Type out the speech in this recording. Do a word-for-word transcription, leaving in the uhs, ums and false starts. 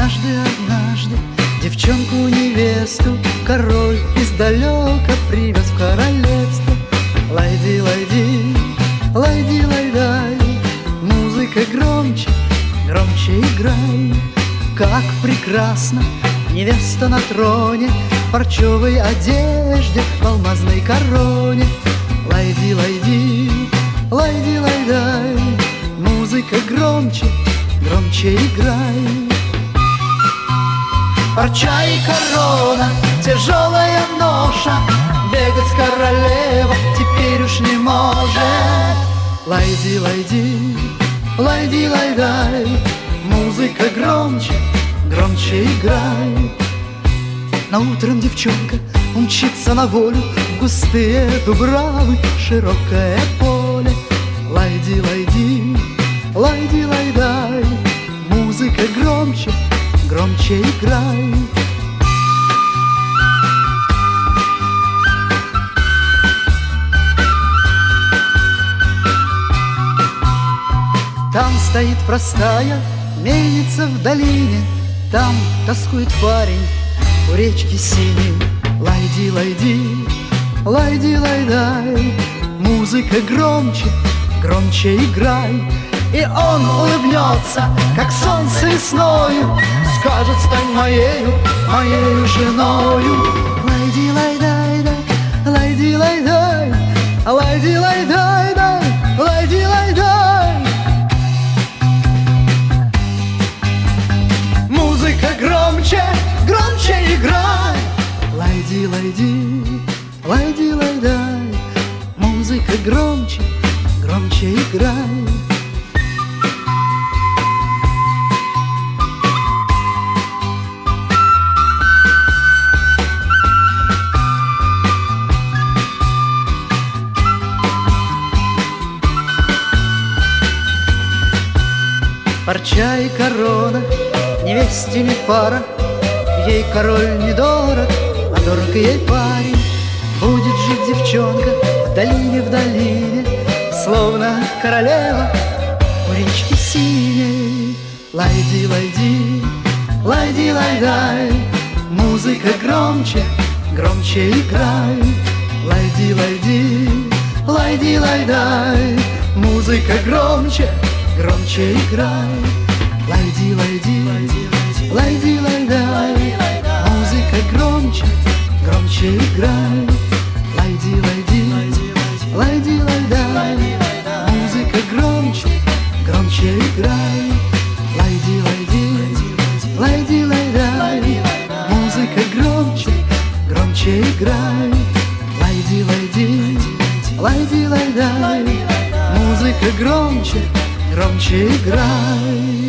Однажды, однажды девчонку-невесту король издалека привез в королевство. Лайди, лайди, лайди, лайдай, музыка громче, громче играй. Как прекрасно невеста на троне, в парчевой одежде, в алмазной короне. Лайди, лайди, лайди, лайдай, музыка громче, громче играй. Парча и корона, тяжелая ноша, бегать с королева теперь уж не может. Лайди, лайди, лайди, лайдай, музыка громче, громче играй. На утром девчонка умчится на волю в густые дубравы, широкое поле. Лайди, лайди, лайди, лайдай, музыка громче, громче играй. Там стоит простая мельница в долине, там тоскует парень у речки синей. Лайди, лайди, лайди, лайдай, музыка громче, громче играй. И он улыбнется, как солнце весною, скажет: стань моею, моею женою. Лайди, лайдай, дай, лайди, лайдай, лайди, лайдай, дай, лайди, лайдай. Музыка громче, громче играй. Лайди, лайди, лайди, лайдай, музыка громче, громче играй. Парча и корона, невесте не пара, ей король не дорог, а дорог ей парень. Будет жить девчонка в долине, в долине, словно королева у речки синей. Лайди, лайди, лайди, лайдай, музыка громче, громче играй. Лайди, лайди, лайди, лайдай, музыка громче, громче играй. Лайди, лайди, лайди, лайдай, музыка громче, громче играй. Лайди, лайди, лайди, лайдай, музыка громче, громче играй. Лайди, лайди, лайди, лайдай, музыка громче, громче играй. Лайди, лайди, лайди, лайдай, музыка громче, громче играй.